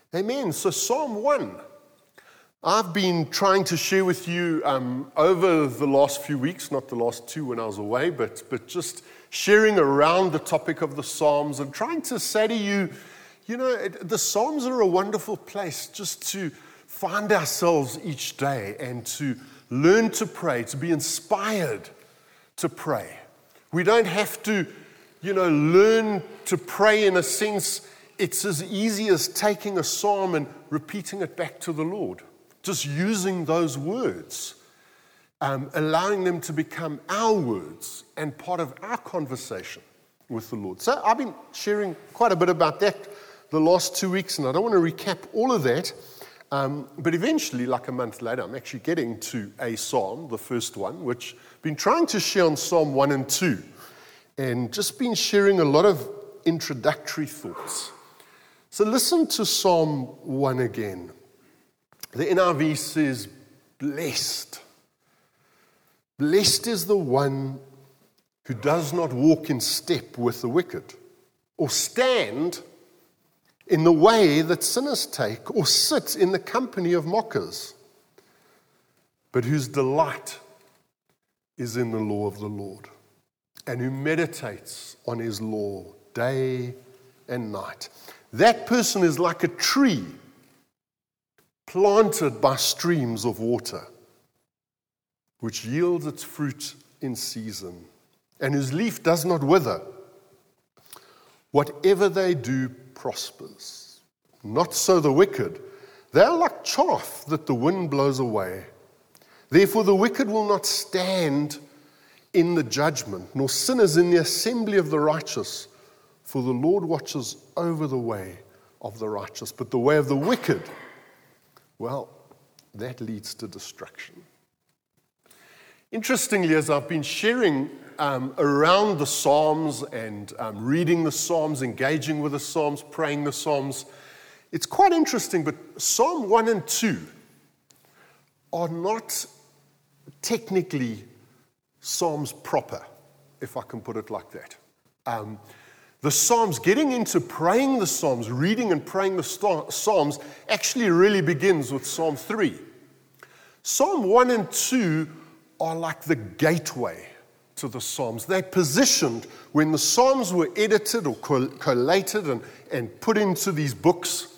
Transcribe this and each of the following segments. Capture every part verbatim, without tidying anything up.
Amen. So Psalm one. I've been trying to share with you um, over the last few weeks, not the last two when I was away, but, but just sharing around the topic of the Psalms and trying to say to you, you know, it, the Psalms are a wonderful place just to find ourselves each day and to learn to pray, to be inspired to pray. We don't have to, you know, learn to pray in a sense. It's as easy as taking a psalm and repeating it back to the Lord. Just using those words, um, allowing them to become our words and part of our conversation with the Lord. So I've been sharing quite a bit about that the last two weeks, and I don't want to recap all of that. Um, but eventually, like a month later, I'm actually getting to a psalm, the first one, which I've been trying to share on Psalm one and two, and just been sharing a lot of introductory thoughts. So listen to Psalm one again. The N I V says, blessed. Blessed is the one who does not walk in step with the wicked, or stand in the way that sinners take, or sit in the company of mockers, but whose delight is in the law of the Lord, and who meditates on his law day and night. That person is like a tree planted by streams of water, which yields its fruit in season, and whose leaf does not wither. Whatever they do prospers. Not so the wicked. They are like chaff that the wind blows away. Therefore the wicked will not stand in the judgment, nor sinners in the assembly of the righteous. For the Lord watches over the way of the righteous, but the way of the wicked, well, that leads to destruction. Interestingly, as I've been sharing um, around the Psalms and um, reading the Psalms, engaging with the Psalms, praying the Psalms, it's quite interesting, but Psalm one and two are not technically Psalms proper, if I can put it like that. Um, the Psalms, getting into praying the Psalms, reading and praying the Psalms, actually really begins with Psalm three. Psalm one and two are like the gateway to the Psalms. They're positioned when the Psalms were edited or collated and, and put into these books.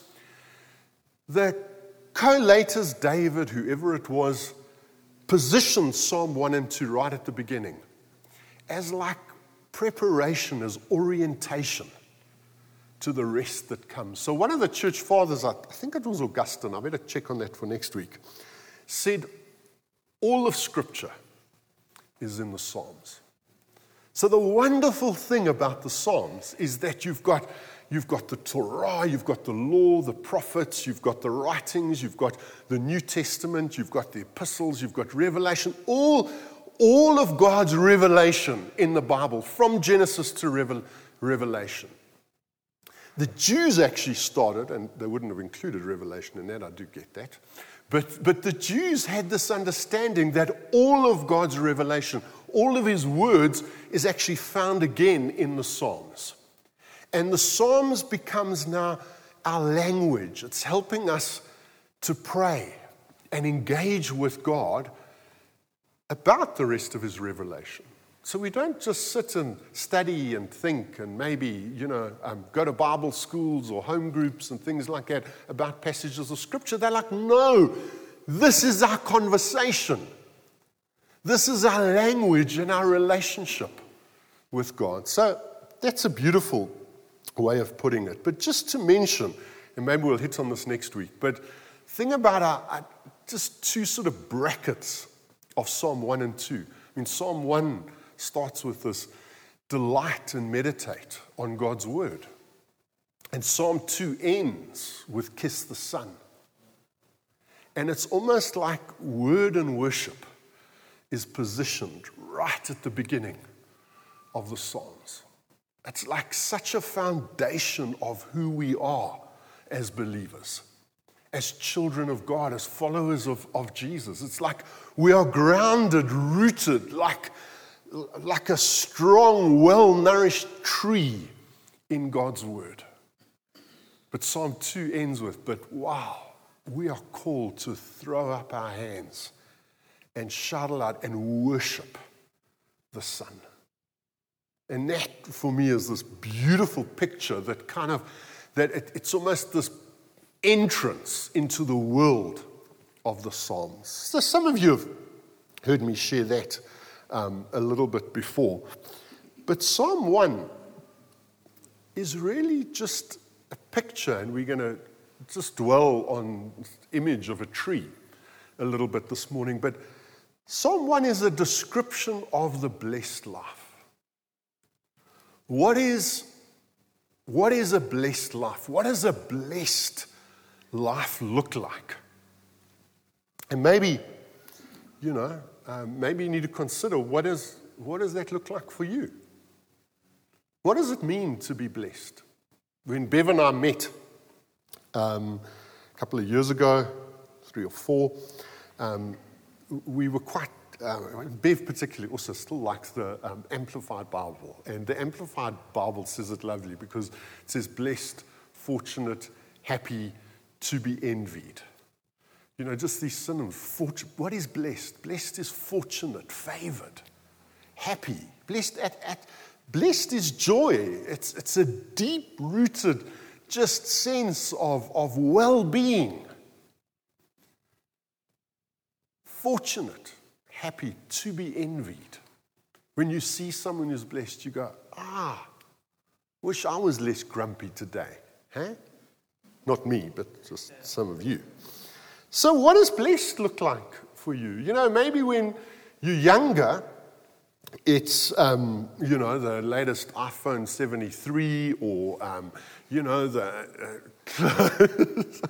The collators, David, whoever it was, positioned Psalm one and two right at the beginning as like preparation, as orientation to the rest that comes. So one of the church fathers, I think it was Augustine, I better check on that for next week, said all of Scripture is in the Psalms. So the wonderful thing about the Psalms is that you've got you've got the Torah, you've got the law, the prophets, you've got the writings, you've got the New Testament, you've got the epistles, you've got Revelation, all, all of God's revelation in the Bible, from Genesis to Revel, Revelation. The Jews actually started, and they wouldn't have included Revelation in that, I do get that, But, but the Jews had this understanding that all of God's revelation, all of his words, is actually found again in the Psalms. And the Psalms becomes now our language. It's helping us to pray and engage with God about the rest of his revelation. So we don't just sit and study and think and maybe, you know, um, go to Bible schools or home groups and things like that about passages of Scripture. They're like, no, this is our conversation. This is our language and our relationship with God. So that's a beautiful way of putting it. But just to mention, and maybe we'll hit on this next week, but think about our, our just two sort of brackets of Psalm one and two. I mean, Psalm one starts with this delight and meditate on God's word. And Psalm two ends with kiss the Son. And it's almost like word and worship is positioned right at the beginning of the Psalms. It's like such a foundation of who we are as believers, as children of God, as followers of, of Jesus. It's like we are grounded, rooted, like, like a strong, well-nourished tree in God's word. But Psalm two ends with, but wow, we are called to throw up our hands and shout aloud and worship the Son. And that, for me, is this beautiful picture that kind of, that it, it's almost this entrance into the world of the Psalms. So some of you have heard me share that um, a little bit before. But Psalm one is really just a picture, and we're going to just dwell on the image of a tree a little bit this morning. But Psalm one is a description of the blessed life. What is, what is a blessed life? What does a blessed life look like? And maybe, you know, um, maybe you need to consider what, is, what does that look like for you? What does it mean to be blessed? When Bev and I met um, a couple of years ago, three or four, um, we were quite Uh, Bev particularly also still likes the um, Amplified Bible. And the Amplified Bible says it lovely because it says, blessed, fortunate, happy, to be envied. You know, just these synonyms. Fort- what is blessed? Blessed is fortunate, favored, happy. Blessed at, at blessed is joy. It's, it's a deep-rooted just sense of, of well-being. Fortunate. Happy, to be envied. When you see someone who's blessed, you go, ah, wish I was less grumpy today. Huh? Not me, but just some of you. So what does blessed look like for you? You know, maybe when you're younger, it's, um, you know, the latest iPhone seventy-three or, um, you know, the... Uh,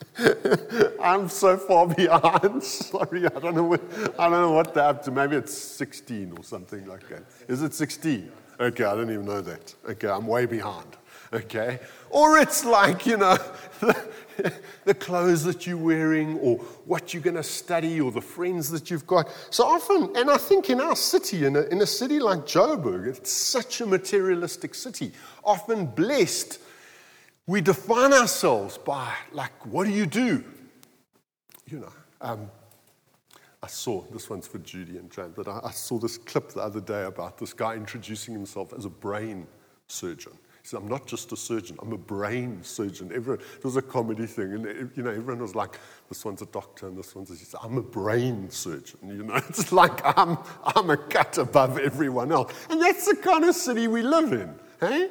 I'm so far behind. Sorry, I don't know what I don't know what they're up to. Maybe it's sixteen or something like that. Is it sixteen? Okay, I don't even know that. Okay, I'm way behind. Okay, or it's like, you know, the, the clothes that you're wearing, or what you're going to study, or the friends that you've got. So often, and I think in our city, in a, in a city like Joburg, it's such a materialistic city. Often blessed. We define ourselves by, like, what do you do? You know, um, I saw, this one's for Judy and James, but I, I saw this clip the other day about this guy introducing himself as a brain surgeon. He said, I'm not just a surgeon, I'm a brain surgeon. Everyone, it was a comedy thing, and, you know, everyone was like, this one's a doctor, and this one's a, he said, I'm a brain surgeon, you know. It's like I'm, I'm a cut above everyone else. And that's the kind of city we live in, hey?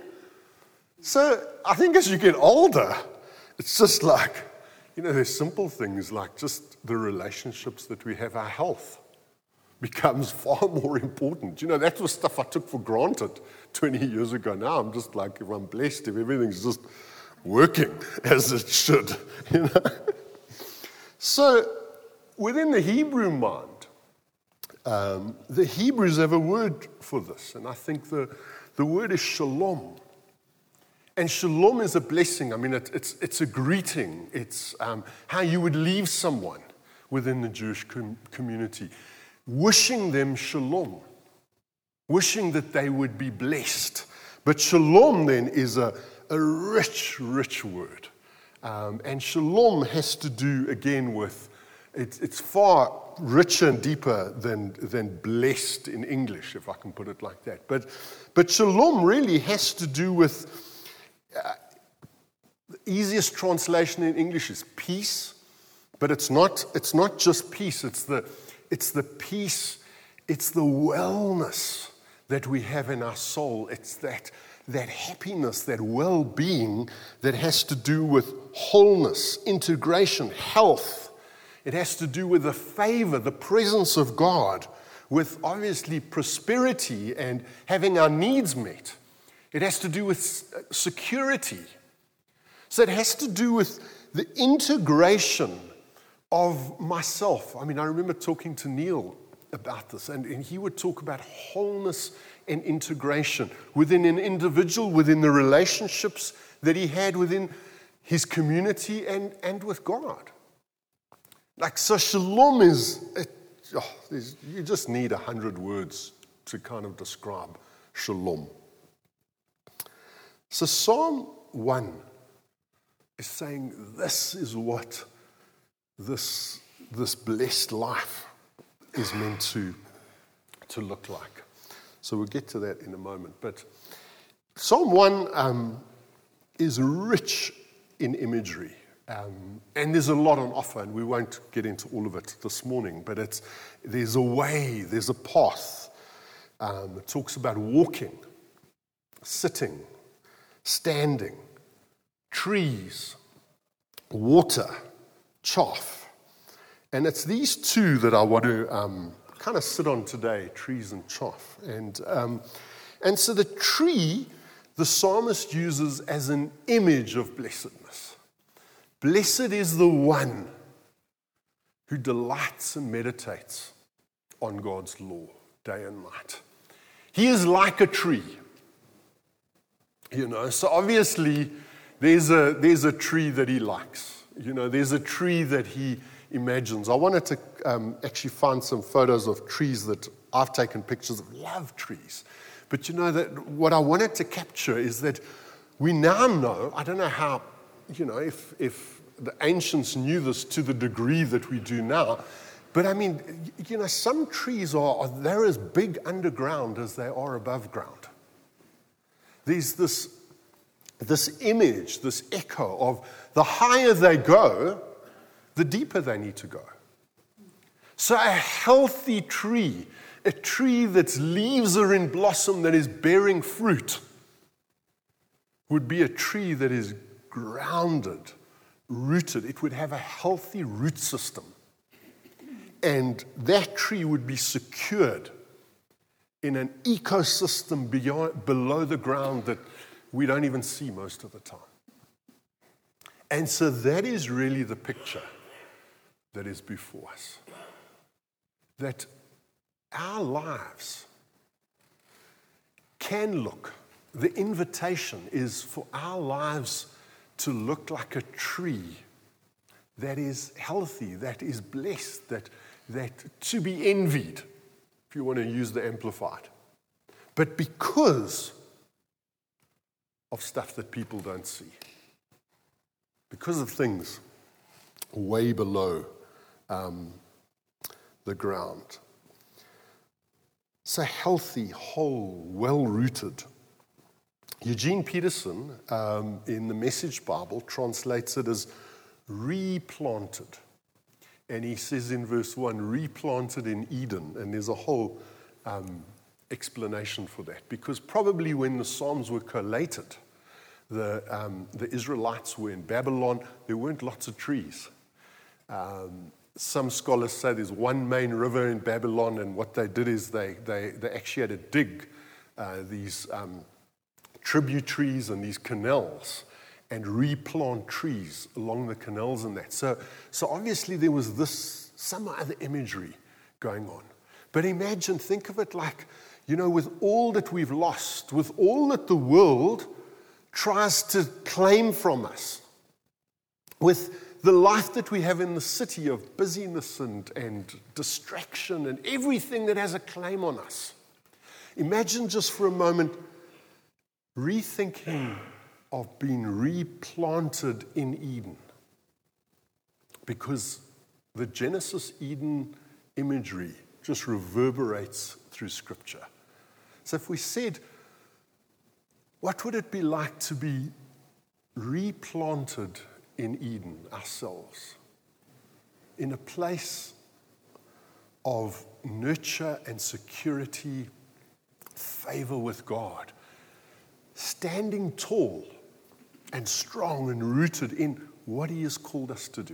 So I think as you get older, it's just like, you know, there's simple things like just the relationships that we have, our health becomes far more important. You know, that was stuff I took for granted twenty years ago. Now I'm just like, if I'm blessed, if everything's just working as it should, you know. So within the Hebrew mind, um, the Hebrews have a word for this, and I think the, the word is shalom. And shalom is a blessing. I mean, it, it's it's a greeting. It's um, how you would leave someone within the Jewish com- community, wishing them shalom, wishing that they would be blessed. But shalom then is a, a rich, rich word. Um, and shalom has to do, again, with, it's, it's far richer and deeper than, than blessed in English, if I can put it like that. But, but shalom really has to do with, Uh, the easiest translation in English is peace, but it's not, it's not just peace, it's the, it's the peace, it's the wellness that we have in our soul. It's that, that happiness, that well-being that has to do with wholeness, integration, health. It has to do with the favor, the presence of God, with obviously prosperity and having our needs met. It has to do with security. So it has to do with the integration of myself. I mean, I remember talking to Neil about this, and, and he would talk about wholeness and integration within an individual, within the relationships that he had within his community and, and with God. Like, so shalom is, it, oh, you just need a hundred words to kind of describe shalom. So Psalm one is saying this is what this, this blessed life is meant to, to look like. So we'll get to that in a moment. But Psalm one um, is rich in imagery. Um, and there's a lot on offer, and we won't get into all of it this morning, but it's, there's a way, there's a path. Um, it talks about walking, sitting, standing, trees, water, chaff. And it's these two that I want to um, kind of sit on today, trees and chaff. And, um, and so the tree, the psalmist uses as an image of blessedness. Blessed is the one who delights and meditates on God's law day and night. He is like a tree. You know, so obviously there's a there's a tree that he likes. You know, there's a tree that he imagines. I wanted to um, actually find some photos of trees that I've taken pictures of. Love trees. But you know, that what I wanted to capture is that we now know, I don't know how, you know, if if the ancients knew this to the degree that we do now, but I mean, you know, some trees are, they're as big underground as they are above ground. There's this, this image, this echo of the higher they go, the deeper they need to go. So a healthy tree, a tree that's leaves are in blossom, that is bearing fruit, would be a tree that is grounded, rooted. It would have a healthy root system. And that tree would be secured in an ecosystem beyond, below the ground that we don't even see most of the time. And so that is really the picture that is before us. That our lives can look, the invitation is for our lives to look like a tree that is healthy, that is blessed, that, that to be envied, if you want to use the Amplified. But because of stuff that people don't see, because of things way below um, the ground. So healthy, whole, well-rooted. Eugene Peterson, um, in the Message Bible, translates it as replanted. And he says in verse one, replanted in Eden. And there's a whole um, explanation for that. Because probably when the Psalms were collated, the, um, the Israelites were in Babylon, there weren't lots of trees. Um, some scholars say there's one main river in Babylon, and what they did is they, they, they actually had to dig uh, these um, tributaries and these canals and replant trees along the canals and that. So, so obviously there was this, some other imagery going on. But imagine, think of it like, you know, with all that we've lost, with all that the world tries to claim from us, with the life that we have in the city of busyness and, and distraction and everything that has a claim on us. Imagine just for a moment rethinking of being replanted in Eden. Because the Genesis Eden imagery just reverberates through Scripture. So if we said, what would it be like to be replanted in Eden ourselves? In a place of nurture and security, favor with God, standing tall and strong and rooted in what He has called us to do.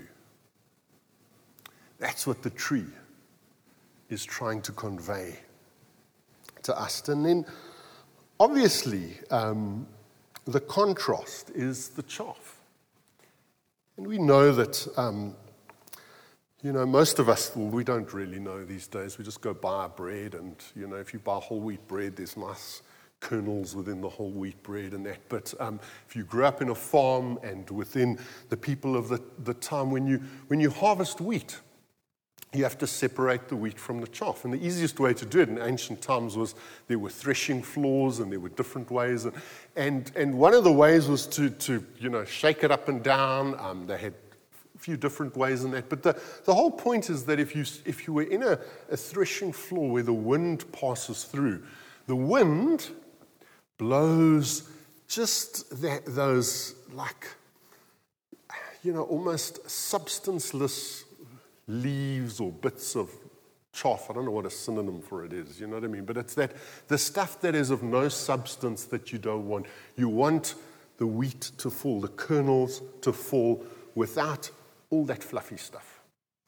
That's what the tree is trying to convey to us. And then, obviously, um, the contrast is the chaff. And we know that, um, you know, most of us, well, we don't really know these days. We just go buy bread, and, you know, if you buy whole wheat bread, there's nice kernels within the whole wheat bread and that. But um, if you grew up in a farm and within the people of the, the time, when you when you harvest wheat, you have to separate the wheat from the chaff. And the easiest way to do it in ancient times was there were threshing floors and there were different ways. And, and, and one of the ways was to, to you know, shake it up and down. Um, they had a few different ways in that. But the, the whole point is that if you, if you were in a, a threshing floor where the wind passes through, the wind blows just that, those like, you know, almost substanceless leaves or bits of chaff. I don't know what a synonym for it is, you know what I mean? But it's that, the stuff that is of no substance that you don't want. You want the wheat to fall, the kernels to fall without all that fluffy stuff.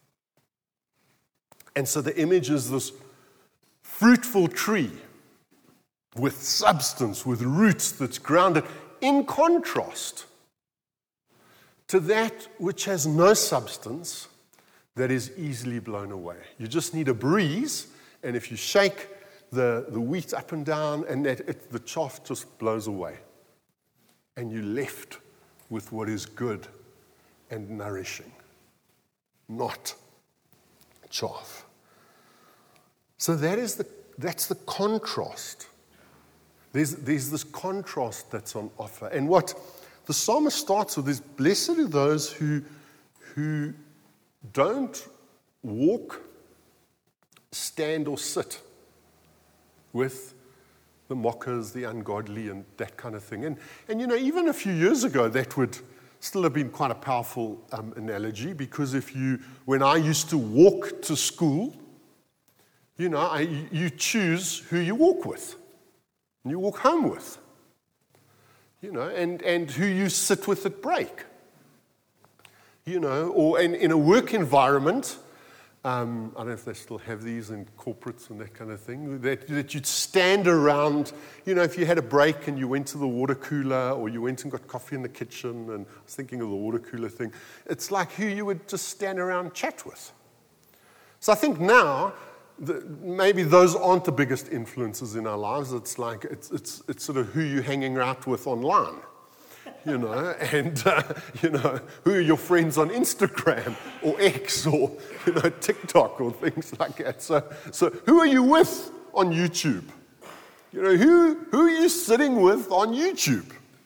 And so the image is this fruitful tree with substance, with roots that's grounded, in contrast to that which has no substance, that is easily blown away. You just need a breeze, and if you shake the, the wheat up and down, and that it, the chaff just blows away. And you're left with what is good and nourishing, not chaff. So that is the that's the contrast. There's, there's this contrast that's on offer. And what the psalmist starts with is, blessed are those who who don't walk, stand, or sit with the mockers, the ungodly, and that kind of thing. And, and you know, even a few years ago, that would still have been quite a powerful um, analogy, because if you, when I used to walk to school, you know, I, you choose who you walk with, and you walk home with, you know, and, and who you sit with at break. You know, or in, in a work environment, um, I don't know if they still have these in corporates and that kind of thing, that, that you'd stand around, you know, if you had a break and you went to the water cooler or you went and got coffee in the kitchen, and I was thinking of the water cooler thing, it's like who you would just stand around and chat with. So I think now, the, maybe those aren't the biggest influences in our lives. It's like, it's, it's, it's sort of who you're hanging out with online. You know, and, uh, you know, who are your friends on Instagram or X or, you know, TikTok or things like that. So, so who are you with on YouTube? You know, who, who are you sitting with on YouTube?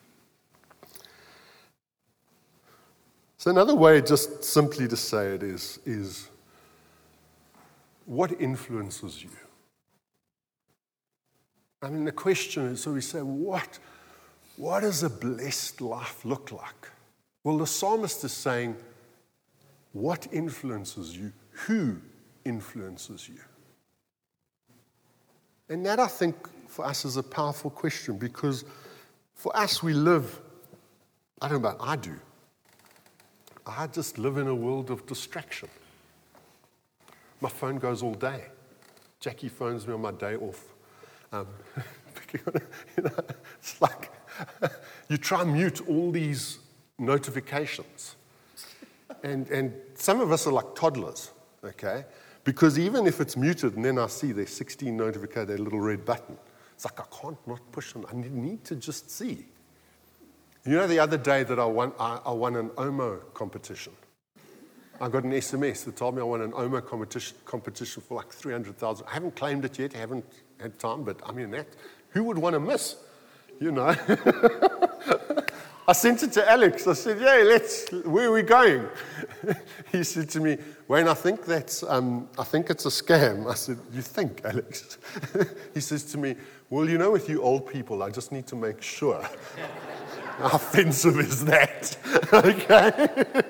So another way just simply to say it is, is what influences you? I mean, the question is, so we say, what What does a blessed life look like? Well, the psalmist is saying, what influences you? Who influences you? And that, I think, for us is a powerful question, because for us, we live, I don't know about I do, I just live in a world of distraction. My phone goes all day. Jackie phones me on my day off. Um, you know, it's like, you try and mute all these notifications. And and some of us are like toddlers, okay? Because even if it's muted and then I see there's sixteen notifications, that little red button, it's like I can't not push on. I need to just see. You know, the other day that I won, I, I won an O M O competition. I got an S M S that told me I won an O M O competition, competition for like three hundred thousand. I haven't claimed it yet, I haven't had time, but I mean, that, who would want to miss? You know, I sent it to Alex. I said, "Yeah, let's. Where are we going?" He said to me, "Wayne, I think that's. Um, I think it's a scam." I said, "You think, Alex?" He says to me, "Well, you know, with you old people, I just need to make sure." How offensive is that? Okay.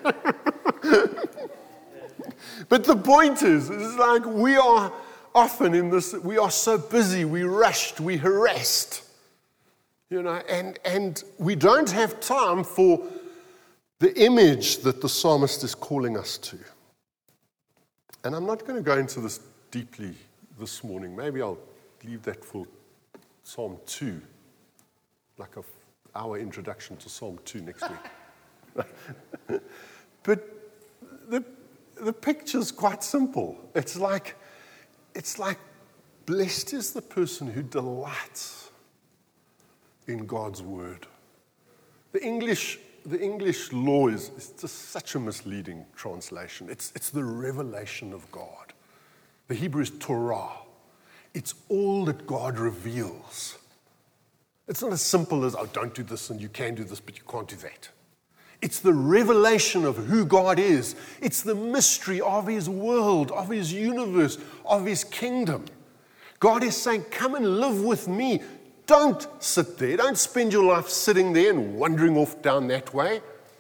But the point is, it's like we are often in this. We are so busy. We rushed. We harassed. You know, and, and we don't have time for the image that the psalmist is calling us to. And I'm not going to go into this deeply this morning. Maybe I'll leave that for Psalm two, like a our introduction to Psalm two next week. But the the picture's quite simple. It's like it's like blessed is the person who delights in God's word. The English the English law is, is just such a misleading translation. It's, it's the revelation of God. The Hebrew is Torah. It's all that God reveals. It's not as simple as, oh, don't do this and you can do this, but you can't do that. It's the revelation of who God is. It's the mystery of His world, of His universe, of His kingdom. God is saying, come and live with me. Don't sit there. Don't spend your life sitting there and wandering off down that way,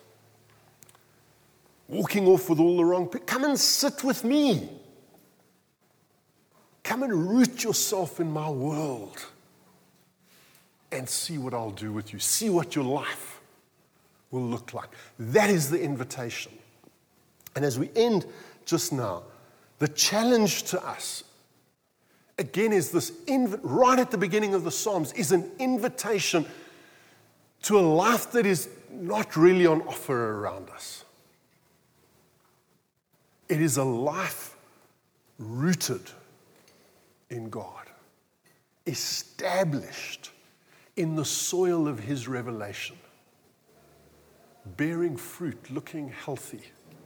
walking off with all the wrong people. Come and sit with me. Come and root yourself in my world and see what I'll do with you. See what your life will look like. That is the invitation. And as we end just now, the challenge to us, again, is this, inv- right at the beginning of the Psalms, is an invitation to a life that is not really on offer around us. It is a life rooted in God, established in the soil of His revelation, bearing fruit, looking healthy,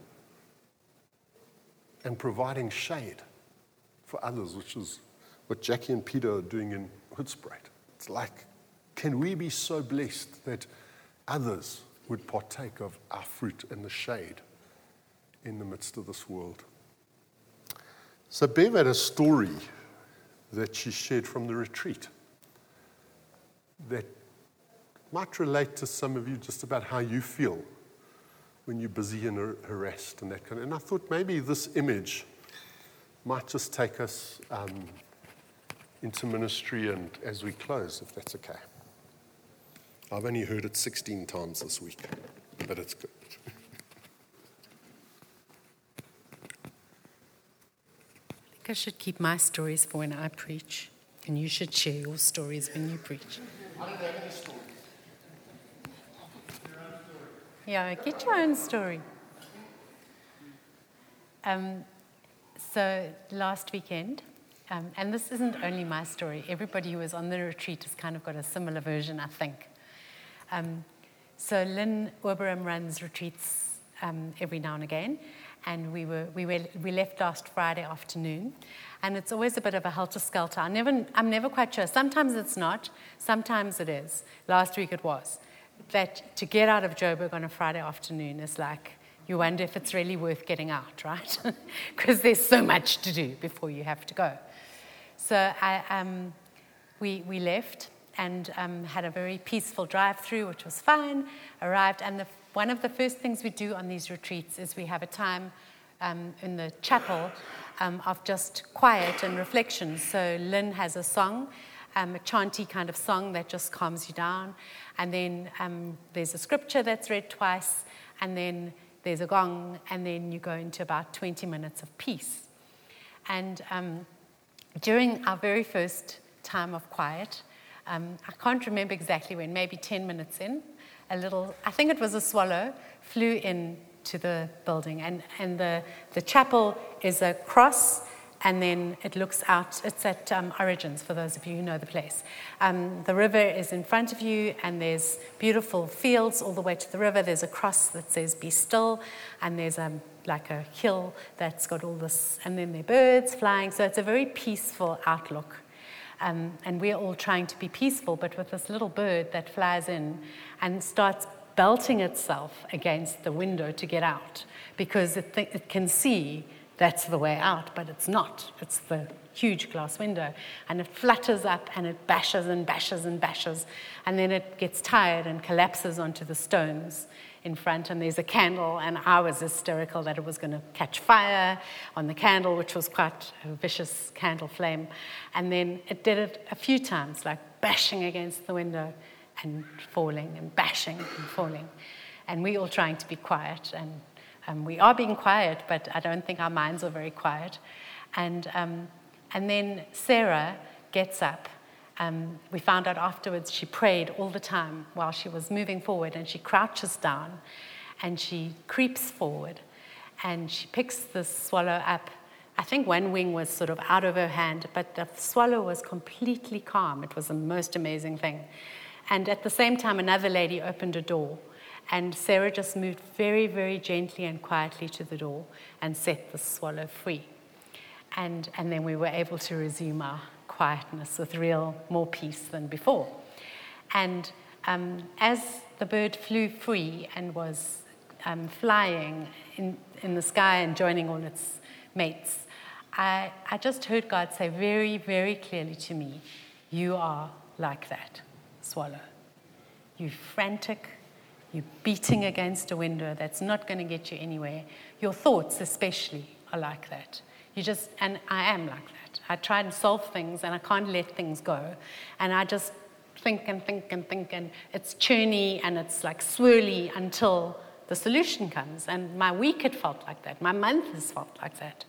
and providing shade for others, which is what Jackie and Peter are doing in Hoedspruit. It's like, can we be so blessed that others would partake of our fruit and the shade in the midst of this world? So Bev had a story that she shared from the retreat that might relate to some of you, just about how you feel when you're busy and harassed and that kind of. And I thought maybe this image might just take us um, into ministry and as we close, if that's okay. I've only heard it sixteen times this week, but it's good. I think I should keep my stories for when I preach, and you should share your stories when you preach. I don't have any story. Yeah, get your own story. Um, so last weekend, um, and this isn't only my story, everybody who was on the retreat has kind of got a similar version, I think. Um, so Lynn Oberum runs retreats um, every now and again, and we were we were we left last Friday afternoon, and it's always a bit of a helter-skelter. I never, I'm never quite sure. Sometimes it's not, sometimes it is. Last week it was. That to get out of Joburg on a Friday afternoon is like, you wonder if it's really worth getting out, right? Because there's so much to do before you have to go. So I, um, we we left and um, had a very peaceful drive-through, which was fine, arrived, and the, one of the first things we do on these retreats is we have a time um, in the chapel um, of just quiet and reflection. So Lynn has a song, um, a chanty kind of song that just calms you down, and then um, there's a scripture that's read twice, and then there's a gong, and then you go into about twenty minutes of peace. And um, during our very first time of quiet, um, I can't remember exactly when, maybe ten minutes in, a little, I think it was a swallow, flew in to the building. And, and the, the chapel is a cross, and then it looks out. It's at um, Origins, for those of you who know the place. Um, the river is in front of you, and there's beautiful fields all the way to the river. There's a cross that says, "Be still," and there's um, like a hill that's got all this, and then there are birds flying. So it's a very peaceful outlook. Um, and we're all trying to be peaceful, but with this little bird that flies in and starts belting itself against the window to get out, because it, th- it can see that's the way out, but it's not. It's the huge glass window. And it flutters up and it bashes and bashes and bashes. And then it gets tired and collapses onto the stones in front. And there's a candle. And I was hysterical that it was going to catch fire on the candle, which was quite a vicious candle flame. And then it did it a few times, like bashing against the window and falling and bashing and falling. And we all trying to be quiet, and Um, we are being quiet, but I don't think our minds are very quiet. And um, and then Sarah gets up. Um, we found out afterwards she prayed all the time while she was moving forward, and she crouches down, and she creeps forward, and she picks the swallow up. I think one wing was sort of out of her hand, but the swallow was completely calm. It was the most amazing thing. And at the same time, another lady opened a door, And Sarah just moved very, very gently and quietly to the door and set the swallow free. And, and then we were able to resume our quietness with real more peace than before. And um, as the bird flew free and was um, flying in, in the sky and joining all its mates, I, I just heard God say very, very clearly to me, you are like that swallow. You're frantic, you're beating against a window that's not going to get you anywhere. Your thoughts especially are like that. You just, and I am like that. I try and solve things and I can't let things go. And I just think and think and think and it's churny and it's like swirly until the solution comes. And my week had felt like that. My month has felt like that.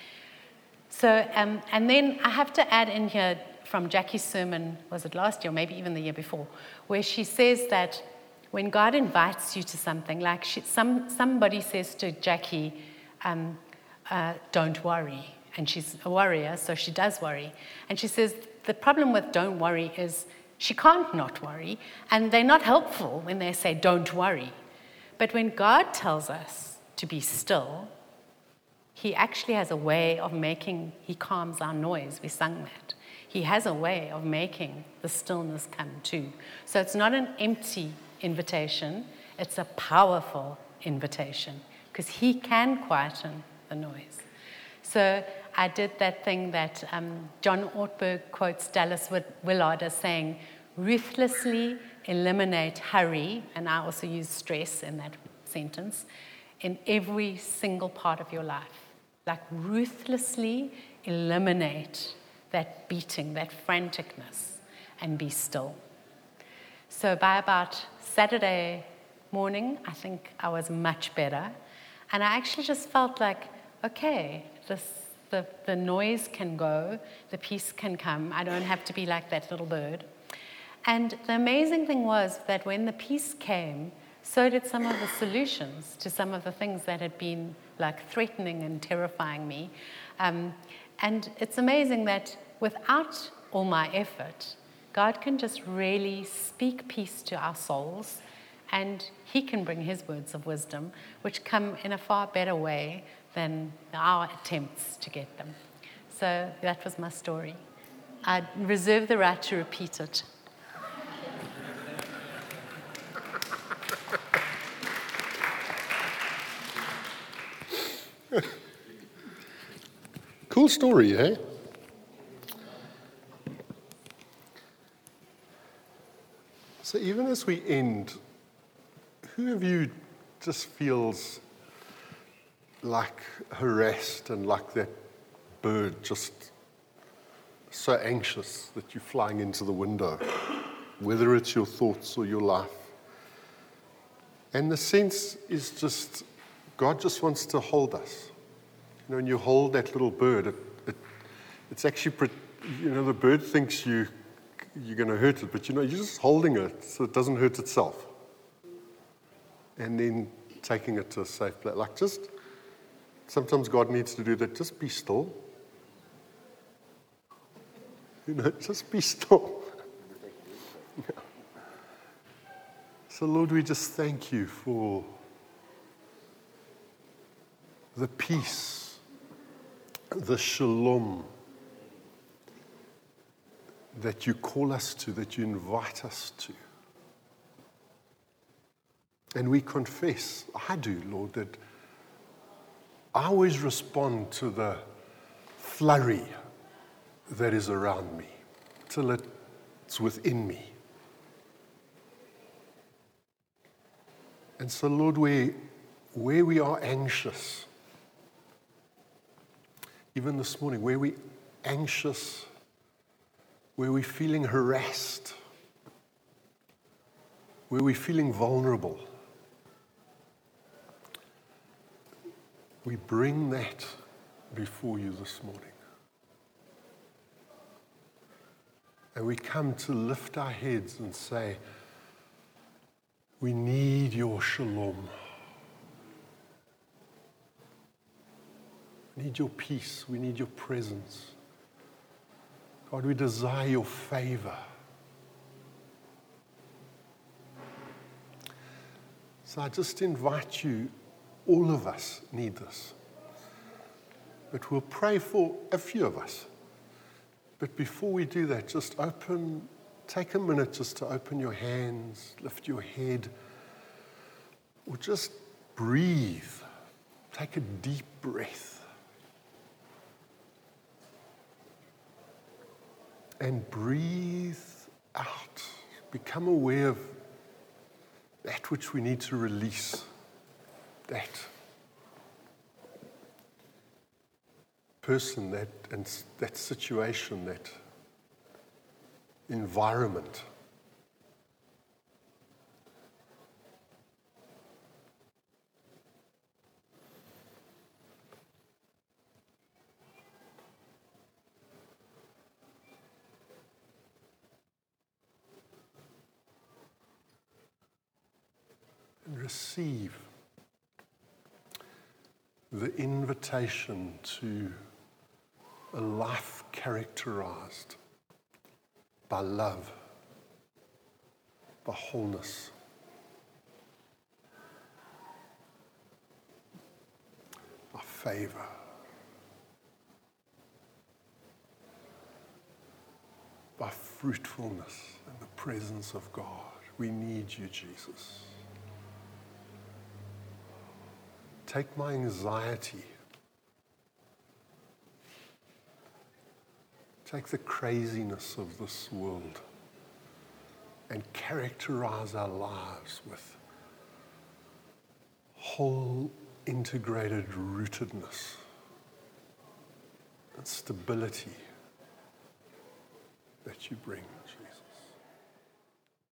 So, um, and then I have to add in here from Jackie's sermon, was it last year or maybe even the year before, where she says that when God invites you to something, like she, some, somebody says to Jackie, um, uh, don't worry. And she's a worrier, so she does worry. And she says the problem with don't worry is she can't not worry, and they're not helpful when they say don't worry. But when God tells us to be still, he actually has a way of making, he calms our noise. We sung that. He has a way of making the stillness come too. So it's not an empty invitation, it's a powerful invitation because he can quieten the noise. So I did that thing that um, John Ortberg quotes Dallas Willard as saying, ruthlessly eliminate hurry, and I also use stress in that sentence, in every single part of your life. Like ruthlessly eliminate that beating, that franticness, and be still. So by about Saturday morning, I think I was much better. And I actually just felt like, okay, this, the, the noise can go, the peace can come. I don't have to be like that little bird. And the amazing thing was that when the peace came, so did some of the solutions to some of the things that had been like threatening and terrifying me. Um, and it's amazing that without all my effort, God can just really speak peace to our souls, and he can bring his words of wisdom, which come in a far better way than our attempts to get them. So that was my story. I reserve the right to repeat it. Cool story, eh? So even as we end, who of you just feels like harassed and like that bird, just so anxious that you're flying into the window, whether it's your thoughts or your life? And the sense is just, God just wants to hold us. You know, when you hold that little bird, it, it, it's actually, you know, the bird thinks you, you're going to hurt it, but you know, you're just holding it so it doesn't hurt itself. And then taking it to a safe place. Like just, sometimes God needs to do that. Just be still. You know, just be still. Yeah. So Lord, we just thank you for the peace, the shalom that you call us to, that you invite us to. And we confess, I do, Lord, that I always respond to the flurry that is around me, till it's within me. And so, Lord, where, where we are anxious, even this morning, where we're anxious, where we're feeling harassed, where we're feeling vulnerable, we bring that before you this morning. And we come to lift our heads and say, we need your shalom. We need your peace. We need your presence. God, we desire your favor. So I just invite you, all of us need this. But we'll pray for a few of us. But before we do that, just open, take a minute just to open your hands, lift your head, or just breathe. Take a deep breath. And breathe out. Become aware of that which we need to release. That person, that and that situation, that environment. And receive the invitation to a life characterized by love, by wholeness, by favor, by fruitfulness in the presence of God. We need you, Jesus. Take my anxiety. Take the craziness of this world and characterize our lives with whole, integrated rootedness and stability that you bring, Jesus.